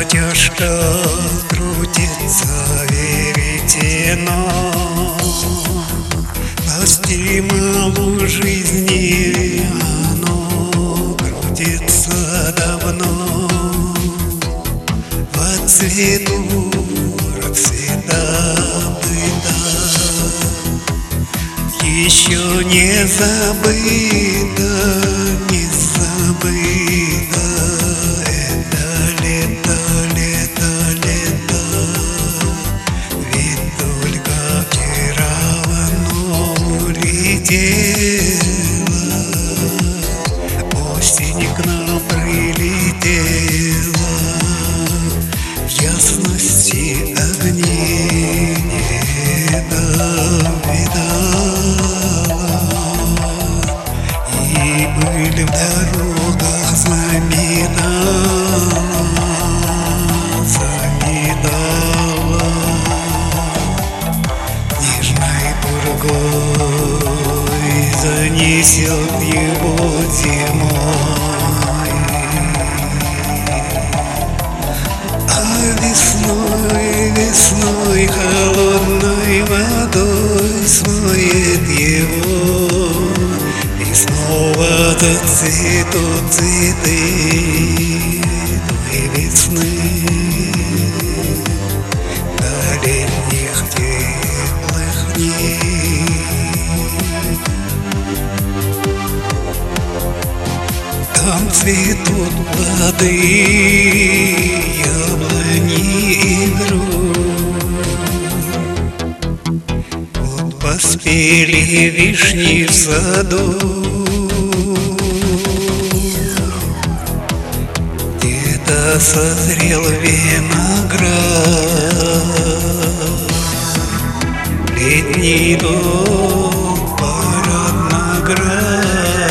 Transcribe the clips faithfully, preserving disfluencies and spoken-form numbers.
тяжко крутится веретено, постимому жизни оно крутится давно. В цвету расцвета быта еще не забыто, не забыто. Это лето, лето, лето, ведь только вчера оно улетело. Осень к нам прилетела, в ясности огней не видала, и были в дорогах замета, заметала. Нежной пургой занесет его зимой, а весной, весной холодной водой смоет его, и снова зацветут цветы той весны, до летних теплых дней. Там цветут плоды, яблони и груши, вот поспели вишни в саду, где-то созрел виноград. Летний дом, парад наград,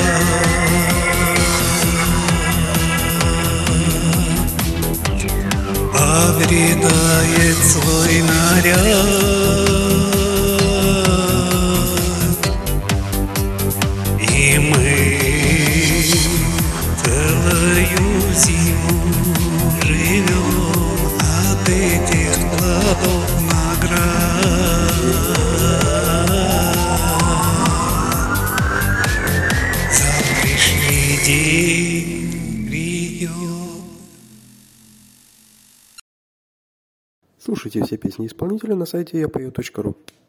обретает свой наряд, и мы целую зиму живем от этих плодов наград. Завтрашний день придет. Слушайте все песни исполнителя на сайте я пою точка ру.